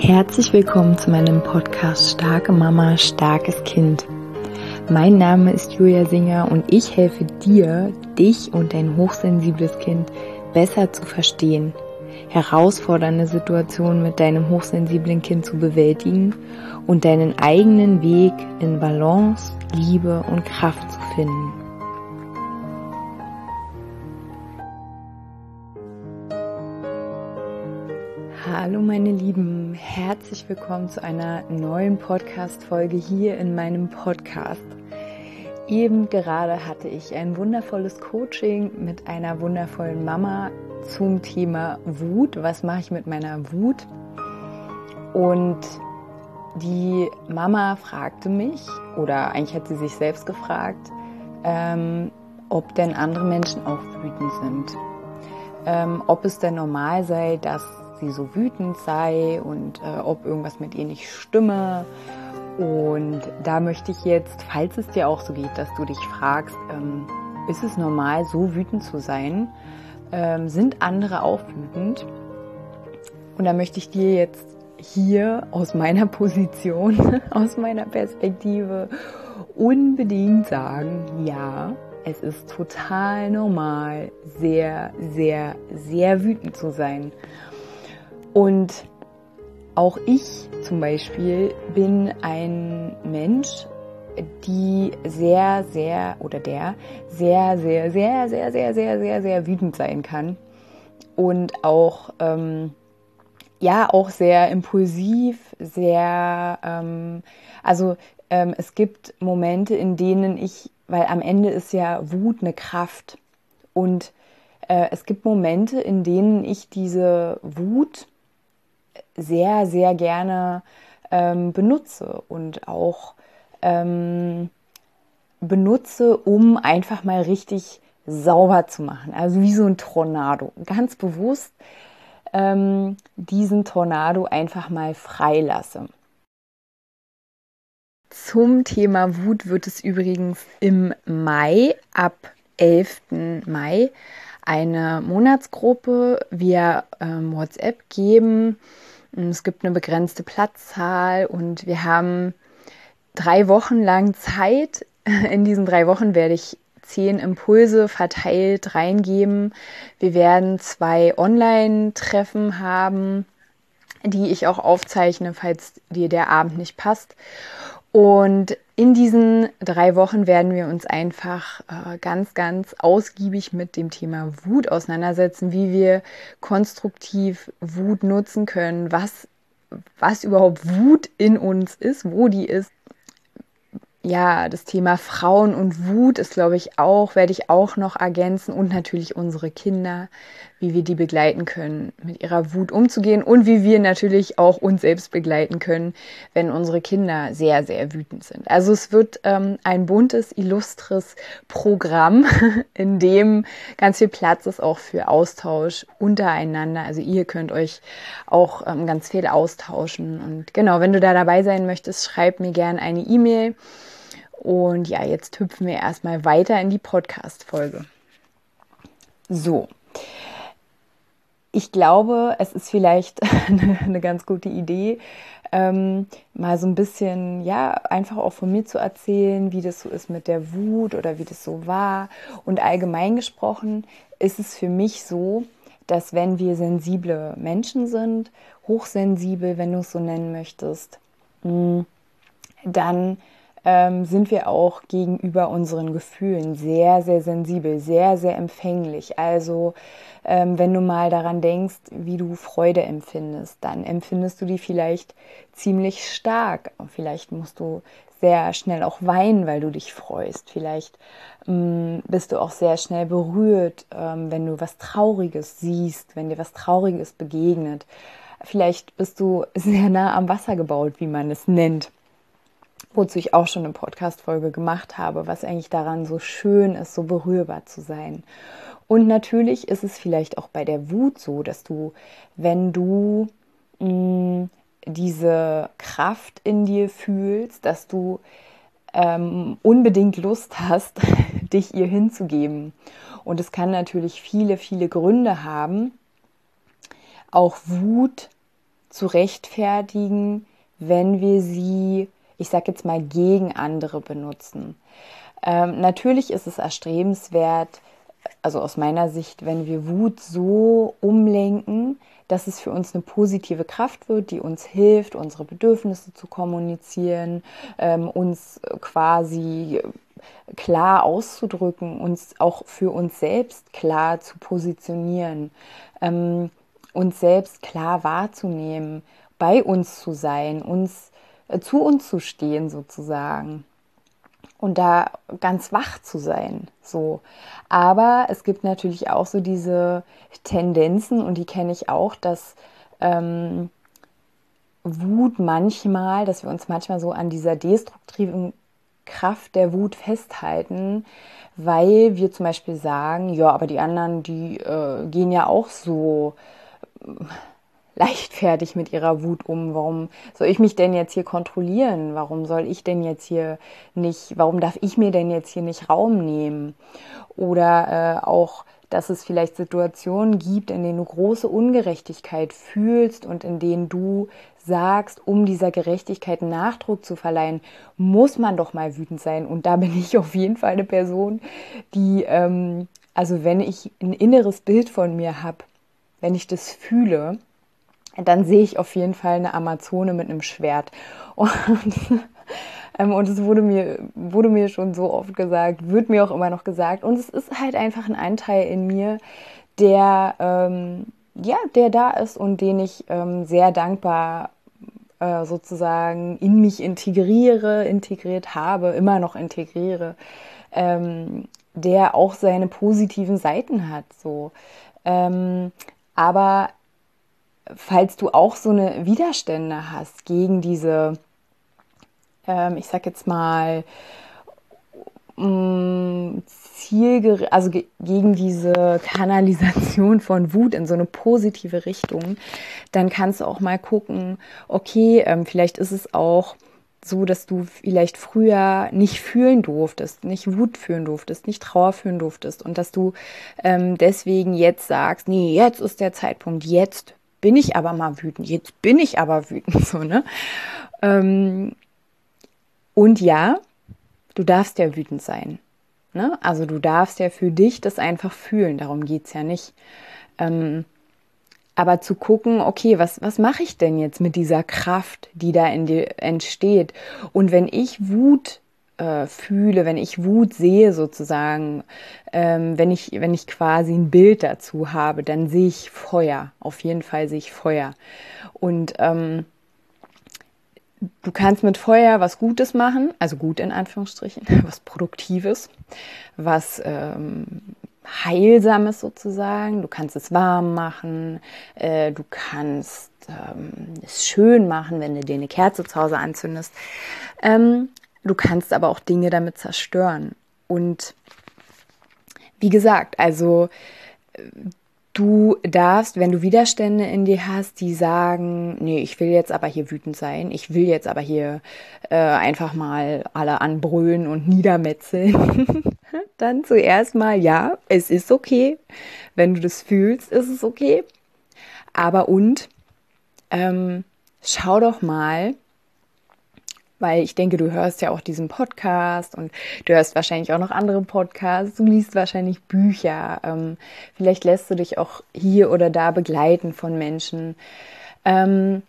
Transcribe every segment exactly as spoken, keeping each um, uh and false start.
Herzlich willkommen zu meinem Podcast Starke Mama, starkes Kind. Mein Name ist Julia Singer und ich helfe dir, dich und dein hochsensibles Kind besser zu verstehen, herausfordernde Situationen mit deinem hochsensiblen Kind zu bewältigen und deinen eigenen Weg in Balance, Liebe und Kraft zu finden. Hallo meine Lieben, herzlich willkommen zu einer neuen Podcast-Folge hier in meinem Podcast. Eben gerade hatte ich ein wundervolles Coaching mit einer wundervollen Mama zum Thema Wut. Was mache ich mit meiner Wut? Und die Mama fragte mich, oder eigentlich hat sie sich selbst gefragt, ähm, ob denn andere Menschen auch wütend sind. Ähm, ob es denn normal sei, dass sie so wütend sei und äh, ob irgendwas mit ihr nicht stimme. Und da möchte ich jetzt, falls es dir auch so geht, dass du dich fragst, ähm, ist es normal, so wütend zu sein? Ähm, sind andere auch wütend? Und da möchte ich dir jetzt hier aus meiner Position, aus meiner Perspektive unbedingt sagen, ja, es ist total normal, sehr, sehr, sehr wütend zu sein. Und auch ich zum Beispiel bin ein Mensch, die sehr, sehr oder der sehr, sehr, sehr, sehr, sehr, sehr, sehr, sehr wütend sein kann und auch ähm, ja auch sehr impulsiv, sehr ähm, also ähm, es gibt Momente, in denen ich, weil am Ende ist ja Wut eine Kraft und äh, es gibt Momente, in denen ich diese Wut sehr, sehr gerne ähm, benutze und auch ähm, benutze, um einfach mal richtig sauber zu machen. Also wie so ein Tornado. Ganz bewusst ähm, diesen Tornado einfach mal freilasse. Zum Thema Wut wird es übrigens im Mai, ab elften Mai, eine Monatsgruppe via ähm, WhatsApp geben. Es gibt eine begrenzte Platzzahl und wir haben drei Wochen lang Zeit. In diesen drei Wochen werde ich zehn Impulse verteilt reingeben. Wir werden zwei Online-Treffen haben, die ich auch aufzeichne, falls dir der Abend nicht passt. Und in diesen drei Wochen werden wir uns einfach äh, ganz, ganz ausgiebig mit dem Thema Wut auseinandersetzen, wie wir konstruktiv Wut nutzen können, was, was überhaupt Wut in uns ist, wo die ist. Ja, das Thema Frauen und Wut ist, glaube ich, auch, werde ich auch noch ergänzen und natürlich unsere Kinder, wie wir die begleiten können, mit ihrer Wut umzugehen und wie wir natürlich auch uns selbst begleiten können, wenn unsere Kinder sehr, sehr wütend sind. Also es wird ähm, ein buntes, illustres Programm, in dem ganz viel Platz ist auch für Austausch untereinander. Also ihr könnt euch auch ähm, ganz viel austauschen und genau, wenn du da dabei sein möchtest, schreib mir gerne eine E-Mail. Und ja, jetzt hüpfen wir erstmal weiter in die Podcast-Folge. So, ich glaube, es ist vielleicht eine, eine ganz gute Idee, ähm, mal so ein bisschen, ja, einfach auch von mir zu erzählen, wie das so ist mit der Wut oder wie das so war. Und allgemein gesprochen ist es für mich so, dass wenn wir sensible Menschen sind, hochsensibel, wenn du es so nennen möchtest, dann ähm, sind wir auch gegenüber unseren Gefühlen sehr, sehr sensibel, sehr, sehr empfänglich. Also ähm, wenn du mal daran denkst, wie du Freude empfindest, dann empfindest du die vielleicht ziemlich stark. Vielleicht musst du sehr schnell auch weinen, weil du dich freust. Vielleicht ähm, bist du auch sehr schnell berührt, ähm, wenn du was Trauriges siehst, wenn dir was Trauriges begegnet. Vielleicht bist du sehr nah am Wasser gebaut, wie man es nennt. Wozu ich auch schon eine Podcast-Folge gemacht habe, was eigentlich daran so schön ist, so berührbar zu sein. Und natürlich ist es vielleicht auch bei der Wut so, dass du, wenn du mh, diese Kraft in dir fühlst, dass du ähm, unbedingt Lust hast, dich ihr hinzugeben. Und es kann natürlich viele, viele Gründe haben. Auch Wut zu rechtfertigen, wenn wir sie, ich sage jetzt mal, gegen andere benutzen. Ähm, natürlich ist es erstrebenswert, also aus meiner Sicht, wenn wir Wut so umlenken, dass es für uns eine positive Kraft wird, die uns hilft, unsere Bedürfnisse zu kommunizieren, ähm, uns quasi klar auszudrücken, uns auch für uns selbst klar zu positionieren, ähm, uns selbst klar wahrzunehmen, bei uns zu sein, uns äh, zu uns zu stehen sozusagen. Und da ganz wach zu sein, so. Aber es gibt natürlich auch so diese Tendenzen, und die kenne ich auch, dass ähm, Wut manchmal, dass wir uns manchmal so an dieser destruktiven Kraft der Wut festhalten, weil wir zum Beispiel sagen, ja, aber die anderen, die äh, gehen ja auch so leichtfertig mit ihrer Wut um. Warum soll ich mich denn jetzt hier kontrollieren? Warum soll ich denn jetzt hier nicht, warum darf ich mir denn jetzt hier nicht Raum nehmen? Oder äh, auch, dass es vielleicht Situationen gibt, in denen du große Ungerechtigkeit fühlst und in denen du sagst, um dieser Gerechtigkeit Nachdruck zu verleihen, muss man doch mal wütend sein. Und da bin ich auf jeden Fall eine Person, die, ähm, also wenn ich ein inneres Bild von mir habe, wenn ich das fühle, dann sehe ich auf jeden Fall eine Amazone mit einem Schwert. Und, ähm, und es wurde mir, wurde mir schon so oft gesagt, wird mir auch immer noch gesagt. Und es ist halt einfach ein Anteil in mir, der, ähm, ja, der da ist und den ich ähm, sehr dankbar äh, sozusagen in mich integriere, integriert habe, immer noch integriere, ähm, der auch seine positiven Seiten hat. So. Ähm, aber falls du auch so eine Widerstände hast gegen diese, ähm, ich sag jetzt mal, mh, zielgerichtet, also ge gegen diese Kanalisation von Wut in so eine positive Richtung, dann kannst du auch mal gucken, okay, ähm, vielleicht ist es auch so, dass du vielleicht früher nicht fühlen durftest, nicht Wut fühlen durftest, nicht Trauer fühlen durftest und dass du ähm, deswegen jetzt sagst, nee, jetzt ist der Zeitpunkt, jetzt bin ich aber mal wütend, jetzt bin ich aber wütend, so, ne? Ähm, und ja, du darfst ja wütend sein, ne? Also du darfst ja für dich das einfach fühlen, darum geht's ja nicht. Ähm, aber zu gucken, okay, was, was mache ich denn jetzt mit dieser Kraft, die da in dir entsteht? Und wenn ich Wut äh, fühle, wenn ich Wut sehe sozusagen, ähm, wenn ich, wenn ich quasi ein Bild dazu habe, dann sehe ich Feuer. Auf jeden Fall sehe ich Feuer. Und ähm, du kannst mit Feuer was Gutes machen, also gut in Anführungsstrichen, was Produktives, was ähm, Heilsames sozusagen. Du kannst es warm machen, äh, du kannst ähm, es schön machen, wenn du dir eine Kerze zu Hause anzündest. Ähm, du kannst aber auch Dinge damit zerstören. Und wie gesagt, also du darfst, wenn du Widerstände in dir hast, die sagen, nee, ich will jetzt aber hier wütend sein, ich will jetzt aber hier äh, einfach mal alle anbrüllen und niedermetzeln, dann zuerst mal, ja, es ist okay. Wenn du das fühlst, ist es okay. Aber und, ähm, schau doch mal, weil ich denke, du hörst ja auch diesen Podcast und du hörst wahrscheinlich auch noch andere Podcasts, du liest wahrscheinlich Bücher, ähm, vielleicht lässt du dich auch hier oder da begleiten von Menschen. Ähm,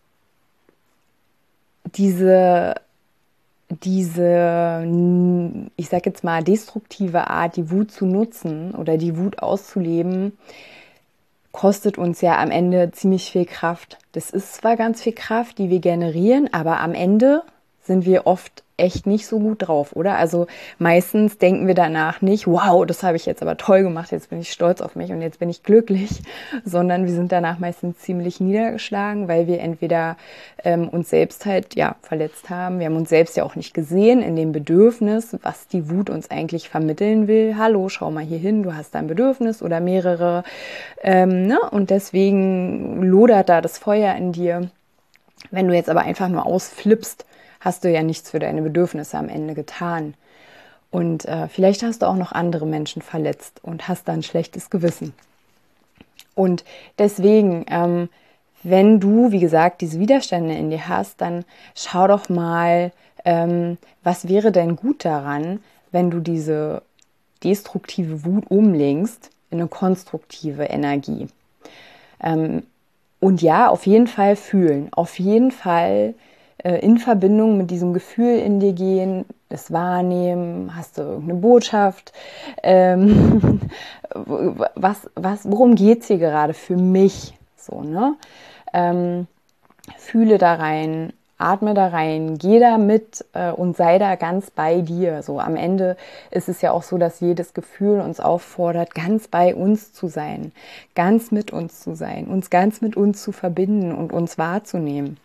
diese, diese, ich sag jetzt mal, destruktive Art, die Wut zu nutzen oder die Wut auszuleben, kostet uns ja am Ende ziemlich viel Kraft. Das ist zwar ganz viel Kraft, die wir generieren, aber am Ende sind wir oft echt nicht so gut drauf, oder? Also meistens denken wir danach nicht, wow, das habe ich jetzt aber toll gemacht, jetzt bin ich stolz auf mich und jetzt bin ich glücklich, sondern wir sind danach meistens ziemlich niedergeschlagen, weil wir entweder ähm, uns selbst halt ja verletzt haben, wir haben uns selbst ja auch nicht gesehen in dem Bedürfnis, was die Wut uns eigentlich vermitteln will. Hallo, schau mal hier hin, du hast ein Bedürfnis oder mehrere, ähm, ne? Und deswegen lodert da das Feuer in dir. Wenn du jetzt aber einfach nur ausflippst, hast du ja nichts für deine Bedürfnisse am Ende getan. Und äh, vielleicht hast du auch noch andere Menschen verletzt und hast dann ein schlechtes Gewissen. Und deswegen, ähm, wenn du, wie gesagt, diese Widerstände in dir hast, dann schau doch mal, ähm, was wäre denn gut daran, wenn du diese destruktive Wut umlenkst in eine konstruktive Energie. Ähm, und ja, auf jeden Fall fühlen, auf jeden Fall äh, in Verbindung mit diesem Gefühl in dir gehen, das wahrnehmen, hast du irgendeine Botschaft, ähm, was, was, worum geht es hier gerade für mich, so, ne? Ähm, fühle da rein, atme da rein, geh da mit äh, und sei da ganz bei dir. So am Ende ist es ja auch so, dass jedes Gefühl uns auffordert, ganz bei uns zu sein, ganz mit uns zu sein, uns ganz mit uns zu verbinden und uns wahrzunehmen.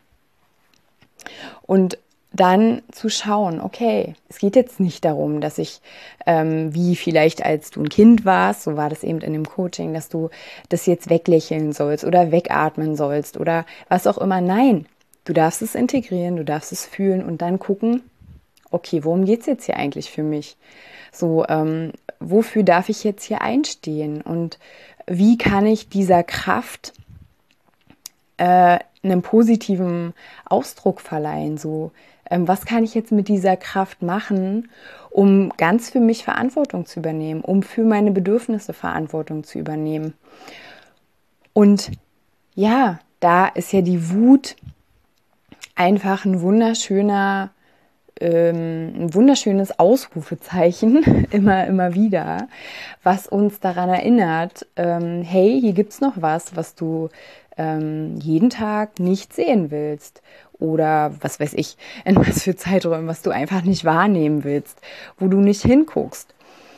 Und dann zu schauen, okay, es geht jetzt nicht darum, dass ich, ähm, wie vielleicht als du ein Kind warst, so war das eben in dem Coaching, dass du das jetzt weglächeln sollst oder wegatmen sollst oder was auch immer. Nein, du darfst es integrieren, du darfst es fühlen und dann gucken, okay, worum geht es jetzt hier eigentlich für mich? So, ähm, wofür darf ich jetzt hier einstehen? Und wie kann ich dieser Kraft äh, einen positiven Ausdruck verleihen? So, ähm, was kann ich jetzt mit dieser Kraft machen, um ganz für mich Verantwortung zu übernehmen, um für meine Bedürfnisse Verantwortung zu übernehmen? Und ja, da ist ja die Wut einfach ein wunderschöner, ähm, ein wunderschönes Ausrufezeichen, immer, immer wieder, was uns daran erinnert, ähm, hey, hier gibt's noch was, was du ähm, jeden Tag nicht sehen willst. Oder was weiß ich, in was für Zeiträumen, was du einfach nicht wahrnehmen willst, wo du nicht hinguckst.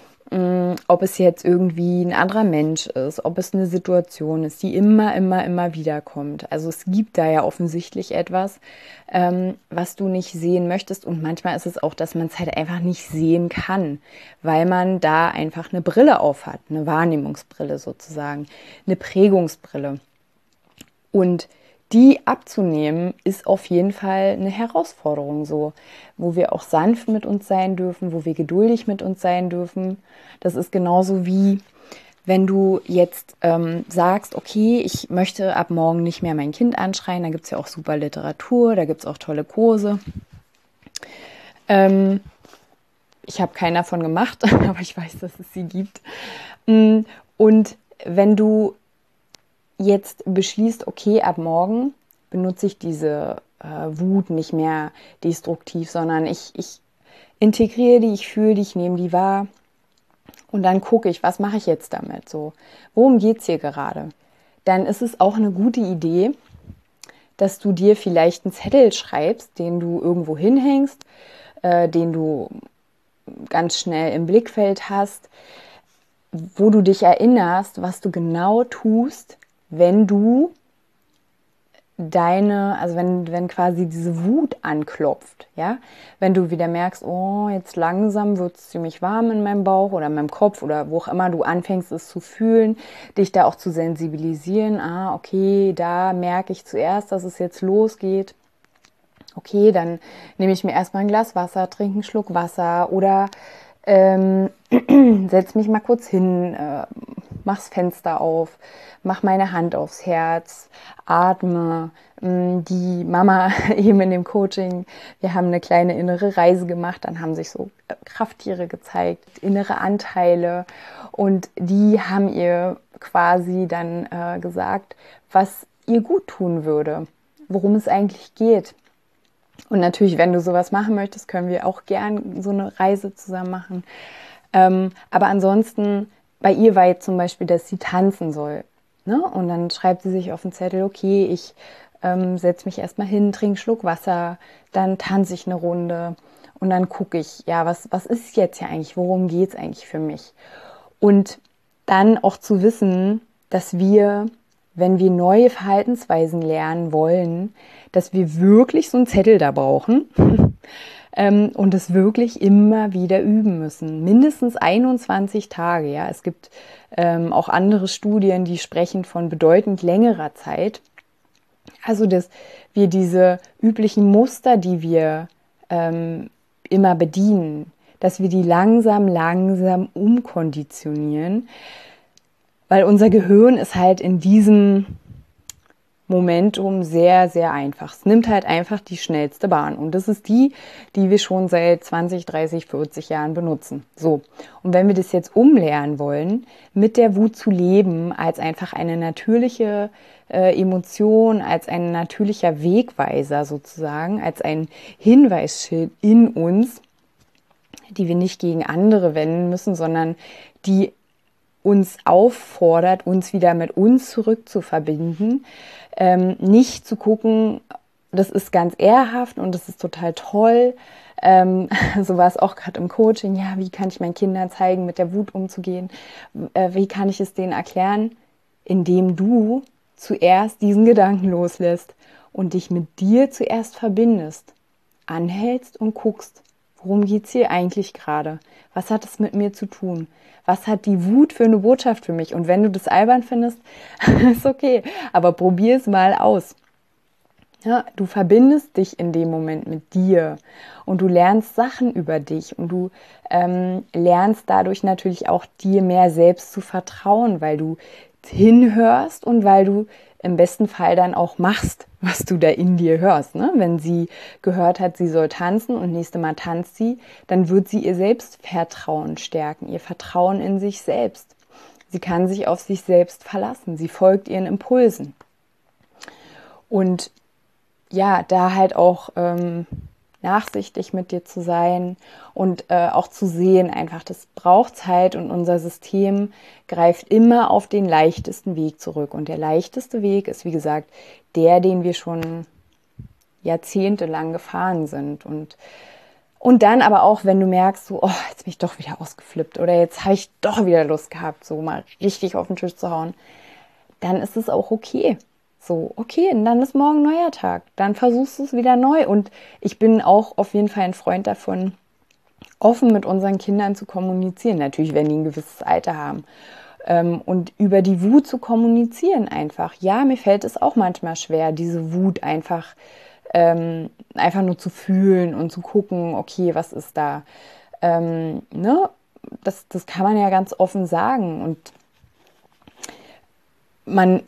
Ob es jetzt irgendwie ein anderer Mensch ist, ob es eine Situation ist, die immer, immer, immer wieder kommt. Also es gibt da ja offensichtlich etwas, ähm, was du nicht sehen möchtest. Und manchmal ist es auch, dass man es halt einfach nicht sehen kann, weil man da einfach eine Brille auf hat, eine Wahrnehmungsbrille sozusagen, eine Prägungsbrille. Und die abzunehmen, ist auf jeden Fall eine Herausforderung, so, wo wir auch sanft mit uns sein dürfen, wo wir geduldig mit uns sein dürfen. Das ist genauso wie, wenn du jetzt ähm, sagst, okay, ich möchte ab morgen nicht mehr mein Kind anschreien, da gibt es ja auch super Literatur, da gibt es auch tolle Kurse. Ähm, ich habe keinen davon gemacht, aber ich weiß, dass es sie gibt. Und wenn du jetzt beschließt, okay, ab morgen benutze ich diese äh, Wut nicht mehr destruktiv, sondern ich, ich integriere die, ich fühle die, ich nehme die wahr und dann gucke ich, was mache ich jetzt damit? So, worum geht es hier gerade? Dann ist es auch eine gute Idee, dass du dir vielleicht einen Zettel schreibst, den du irgendwo hinhängst, äh, den du ganz schnell im Blickfeld hast, wo du dich erinnerst, was du genau tust, wenn du deine, also wenn, wenn quasi diese Wut anklopft, ja, wenn du wieder merkst, oh, jetzt langsam wird es ziemlich warm in meinem Bauch oder in meinem Kopf oder wo auch immer du anfängst, es zu fühlen, dich da auch zu sensibilisieren, ah, okay, da merke ich zuerst, dass es jetzt losgeht. Okay, dann nehme ich mir erstmal ein Glas Wasser, trinke einen Schluck Wasser oder ähm, setz mich mal kurz hin, äh, mach's Fenster auf, mach meine Hand aufs Herz, atme. Die Mama eben in dem Coaching, wir haben eine kleine innere Reise gemacht, dann haben sich so Krafttiere gezeigt, innere Anteile und die haben ihr quasi dann äh, gesagt, was ihr gut tun würde, worum es eigentlich geht. Und natürlich, wenn du sowas machen möchtest, können wir auch gern so eine Reise zusammen machen. Ähm, aber ansonsten, bei ihr war jetzt zum Beispiel, dass sie tanzen soll. Ne? Und dann schreibt sie sich auf den Zettel, okay, ich ähm, setze mich erstmal hin, trinke einen Schluck Wasser, dann tanze ich eine Runde und dann gucke ich, ja, was, was ist jetzt hier eigentlich, worum geht es eigentlich für mich? Und dann auch zu wissen, dass wir, wenn wir neue Verhaltensweisen lernen wollen, dass wir wirklich so einen Zettel da brauchen ähm, und es wirklich immer wieder üben müssen. Mindestens einundzwanzig Tage. Ja, es gibt ähm, auch andere Studien, die sprechen von bedeutend längerer Zeit. Also, dass wir diese üblichen Muster, die wir ähm, immer bedienen, dass wir die langsam, langsam umkonditionieren, weil unser Gehirn ist halt in diesem Momentum sehr, sehr einfach. Es nimmt halt einfach die schnellste Bahn. Und das ist die, die wir schon seit zwanzig, dreißig, vierzig Jahren benutzen. So. Und wenn wir das jetzt umlernen wollen, mit der Wut zu leben, als einfach eine natürliche äh, Emotion, als ein natürlicher Wegweiser sozusagen, als ein Hinweisschild in uns, die wir nicht gegen andere wenden müssen, sondern die uns auffordert, uns wieder mit uns zurück zu verbinden, ähm, nicht zu gucken, das ist ganz ehrhaft und das ist total toll. Ähm, so war es auch gerade im Coaching. Ja, wie kann ich meinen Kindern zeigen, mit der Wut umzugehen? Äh, wie kann ich es denen erklären? Indem du zuerst diesen Gedanken loslässt und dich mit dir zuerst verbindest, anhältst und guckst, worum geht es hier eigentlich gerade? Was hat es mit mir zu tun? Was hat die Wut für eine Botschaft für mich? Und wenn du das albern findest, ist okay, aber probier es mal aus. Ja, du verbindest dich in dem Moment mit dir und du lernst Sachen über dich und du ähm, lernst dadurch natürlich auch dir mehr selbst zu vertrauen, weil du hinhörst und weil du im besten Fall dann auch machst, was du da in dir hörst. Ne? Wenn sie gehört hat, sie soll tanzen und nächste Mal tanzt sie, dann wird sie ihr Selbstvertrauen stärken, ihr Vertrauen in sich selbst. Sie kann sich auf sich selbst verlassen, sie folgt ihren Impulsen. Und ja, da halt auch ähm, nachsichtig mit dir zu sein und äh, auch zu sehen, einfach, das braucht Zeit und unser System greift immer auf den leichtesten Weg zurück. Und der leichteste Weg ist, wie gesagt, der, den wir schon jahrzehntelang gefahren sind. Und, und dann aber auch, wenn du merkst, so, oh, jetzt bin ich doch wieder ausgeflippt oder jetzt habe ich doch wieder Lust gehabt, so mal richtig auf den Tisch zu hauen, dann ist es auch okay. So, okay, und dann ist morgen ein neuer Tag. Dann versuchst du es wieder neu. Und ich bin auch auf jeden Fall ein Freund davon, offen mit unseren Kindern zu kommunizieren. Natürlich, wenn die ein gewisses Alter haben. Ähm, und über die Wut zu kommunizieren einfach. Ja, mir fällt es auch manchmal schwer, diese Wut einfach, ähm, einfach nur zu fühlen und zu gucken, okay, was ist da? Ähm, ne? Das, das kann man ja ganz offen sagen. Und man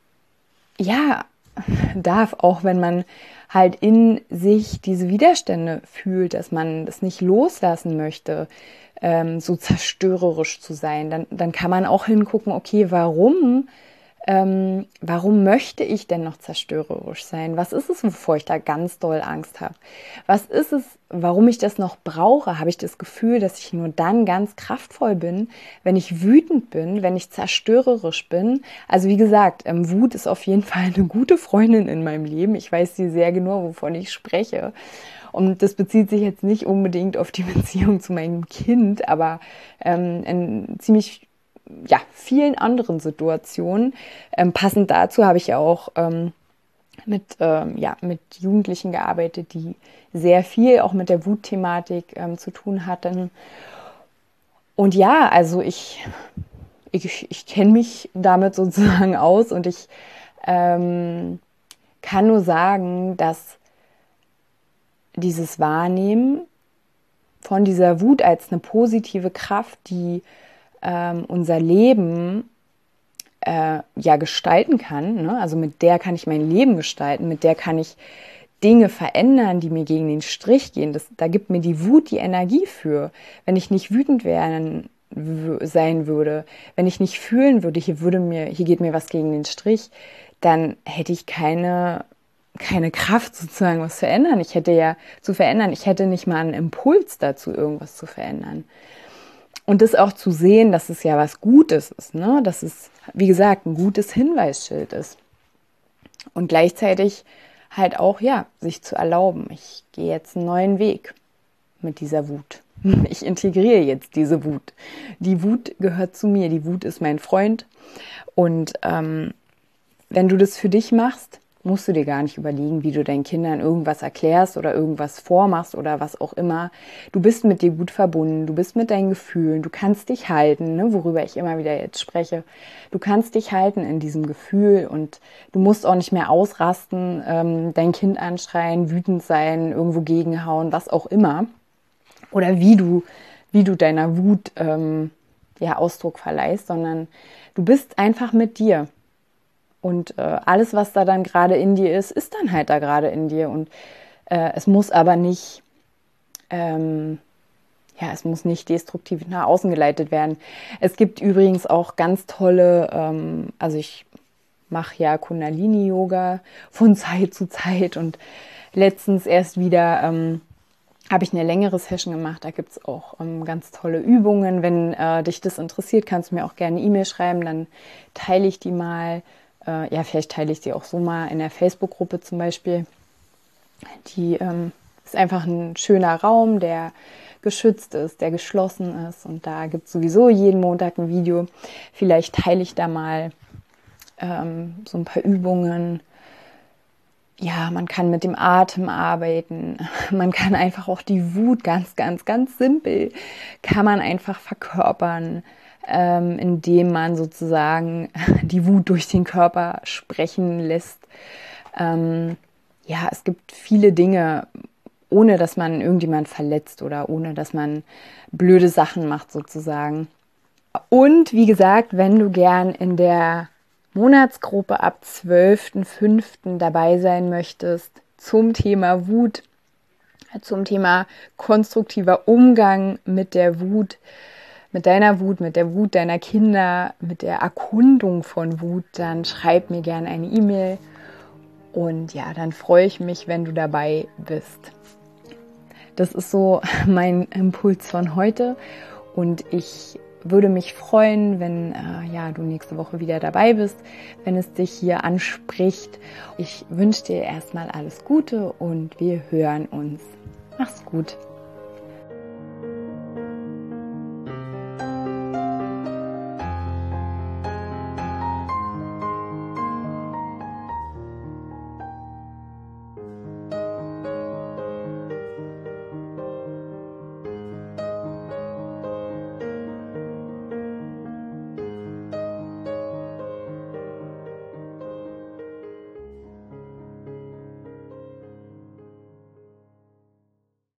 ja, darf, auch wenn man halt in sich diese Widerstände fühlt, dass man das nicht loslassen möchte, ähm, so zerstörerisch zu sein, dann, dann kann man auch hingucken, okay, warum, ähm, warum möchte ich denn noch zerstörerisch sein? Was ist es, wovor ich da ganz doll Angst habe? Was ist es, warum ich das noch brauche? Habe ich das Gefühl, dass ich nur dann ganz kraftvoll bin, wenn ich wütend bin, wenn ich zerstörerisch bin? Also wie gesagt, ähm, Wut ist auf jeden Fall eine gute Freundin in meinem Leben. Ich weiß sie sehr genau, wovon ich spreche. Und das bezieht sich jetzt nicht unbedingt auf die Beziehung zu meinem Kind, aber ähm, in ziemlich ja, vielen anderen Situationen. Ähm, passend dazu habe ich ja auch ähm, mit, ähm, ja, mit Jugendlichen gearbeitet, die sehr viel auch mit der Wutthematik ähm, zu tun hatten. Und ja, also ich, ich, ich kenne mich damit sozusagen aus und ich ähm, kann nur sagen, dass dieses Wahrnehmen von dieser Wut als eine positive Kraft, die ähm, unser Leben äh, ja gestalten kann, ne? Also mit der kann ich mein Leben gestalten, mit der kann ich Dinge verändern, die mir gegen den Strich gehen. Das, da gibt mir die Wut die Energie für. Wenn ich nicht wütend werden sein würde, wenn ich nicht fühlen würde, hier würde mir, hier geht mir was gegen den Strich, dann hätte ich keine keine Kraft sozusagen was zu ändern. Ich hätte ja zu verändern, ich hätte nicht mal einen Impuls dazu, irgendwas zu verändern. Und das auch zu sehen, dass es ja was Gutes ist, ne? Dass es, wie gesagt, ein gutes Hinweisschild ist. Und gleichzeitig halt auch, ja, sich zu erlauben, ich gehe jetzt einen neuen Weg mit dieser Wut. Ich integriere jetzt diese Wut. Die Wut gehört zu mir, die Wut ist mein Freund. Und ähm, wenn du das für dich machst, musst du dir gar nicht überlegen, wie du deinen Kindern irgendwas erklärst oder irgendwas vormachst oder was auch immer. Du bist mit dir gut verbunden, du bist mit deinen Gefühlen, du kannst dich halten, ne, worüber ich immer wieder jetzt spreche. Du kannst dich halten in diesem Gefühl und du musst auch nicht mehr ausrasten, ähm, dein Kind anschreien, wütend sein, irgendwo gegenhauen, was auch immer. Oder wie du, wie du deiner Wut ähm, ja, Ausdruck verleihst, sondern du bist einfach mit dir. Und äh, alles, was da dann gerade in dir ist, ist dann halt da gerade in dir. Und äh, es muss aber nicht, ähm, ja, es muss nicht destruktiv nach außen geleitet werden. Es gibt übrigens auch ganz tolle, ähm, also ich mache ja Kundalini-Yoga von Zeit zu Zeit und letztens erst wieder ähm, habe ich eine längere Session gemacht. Da gibt es auch ähm, ganz tolle Übungen. Wenn äh, dich das interessiert, kannst du mir auch gerne eine E-Mail schreiben, dann teile ich die mal. Äh, ja, vielleicht teile ich die auch so mal in der Facebook-Gruppe zum Beispiel. Die ähm, ist einfach ein schöner Raum, der geschützt ist, der geschlossen ist. Und da gibt es sowieso jeden Montag ein Video. Vielleicht teile ich da mal ähm, so ein paar Übungen. Ja, man kann mit dem Atem arbeiten. Man kann einfach auch die Wut ganz, ganz, ganz simpel, kann man einfach verkörpern, ähm, indem man sozusagen die Wut durch den Körper sprechen lässt. Ähm, ja, es gibt viele Dinge, ohne dass man irgendjemand verletzt oder ohne dass man blöde Sachen macht sozusagen. Und wie gesagt, wenn du gern in der Monatsgruppe ab zwölften fünften dabei sein möchtest zum Thema Wut, zum Thema konstruktiver Umgang mit der Wut, mit deiner Wut, mit der Wut deiner Kinder, mit der Erkundung von Wut, dann schreib mir gerne eine E-Mail und ja, dann freue ich mich, wenn du dabei bist. Das ist so mein Impuls von heute und ich würde mich freuen, wenn äh, ja, du nächste Woche wieder dabei bist, wenn es dich hier anspricht. Ich wünsche dir erstmal alles Gute und wir hören uns. Mach's gut.